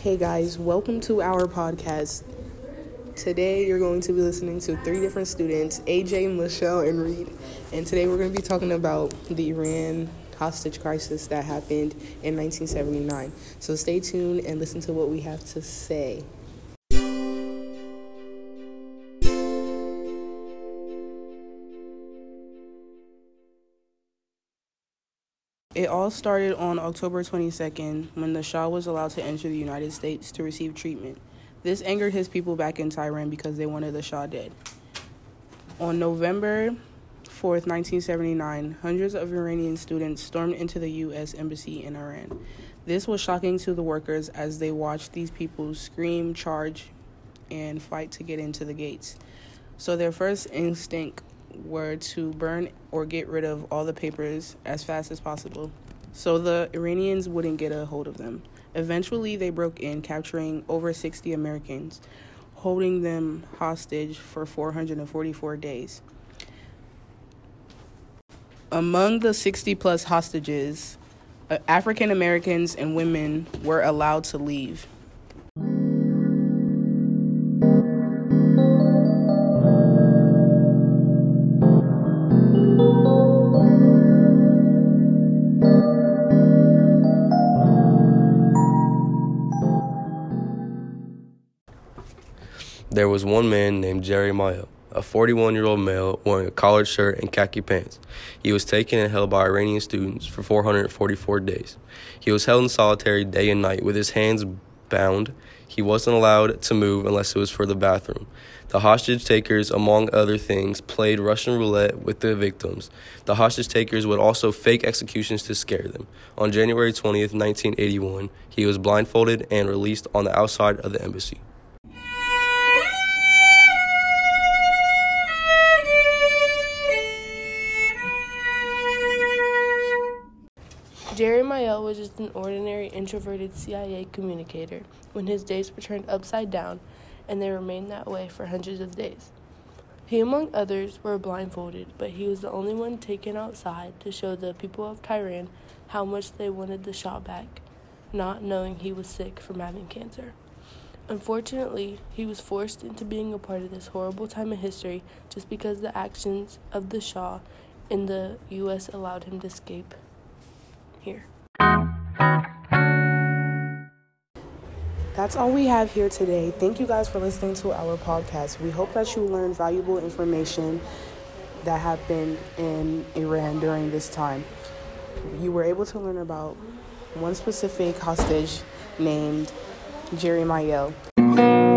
Hey guys, welcome to our podcast. Today you're going to be listening to three different students, AJ, Michelle, and Reed. And today we're going to be talking about the Iran hostage crisis that happened in 1979. So stay tuned and listen to what we have to say. It all started on October 22nd when the Shah was allowed to enter the United States to receive treatment. This angered his people back in Tehran because they wanted the Shah dead. On November 4th, 1979, hundreds of Iranian students stormed into the U.S. Embassy in Iran. This was shocking to the workers as they watched these people scream, charge, and fight to get into the gates. So their first instinct were to burn or get rid of all the papers as fast as possible so the Iranians wouldn't get a hold of them. Eventually, they broke in, capturing over 60 Americans, holding them hostage for 444 days. Among the 60-plus hostages, African Americans and women were allowed to leave. There was one man named Jerry Mayel, a 41-year-old male wearing a collared shirt and khaki pants. He was taken and held by Iranian students for 444 days. He was held in solitary day and night with his hands bound. He wasn't allowed to move unless it was for the bathroom. The hostage takers, among other things, played Russian roulette with the victims. The hostage takers would also fake executions to scare them. On January 20th, 1981, he was blindfolded and released on the outside of the embassy. Jerry Mayel was just an ordinary introverted CIA communicator when his days were turned upside down, and they remained that way for hundreds of days. He, among others, were blindfolded, but he was the only one taken outside to show the people of Tehran how much they wanted the Shah back, not knowing he was sick from having cancer. Unfortunately, he was forced into being a part of this horrible time in history just because the actions of the Shah in the U.S. allowed him to escape here. That's all we have here today. Thank you guys for listening to our podcast. We hope that you learned valuable information that happened in Iran during this time. You were able to learn about one specific hostage named Jerry Mayel.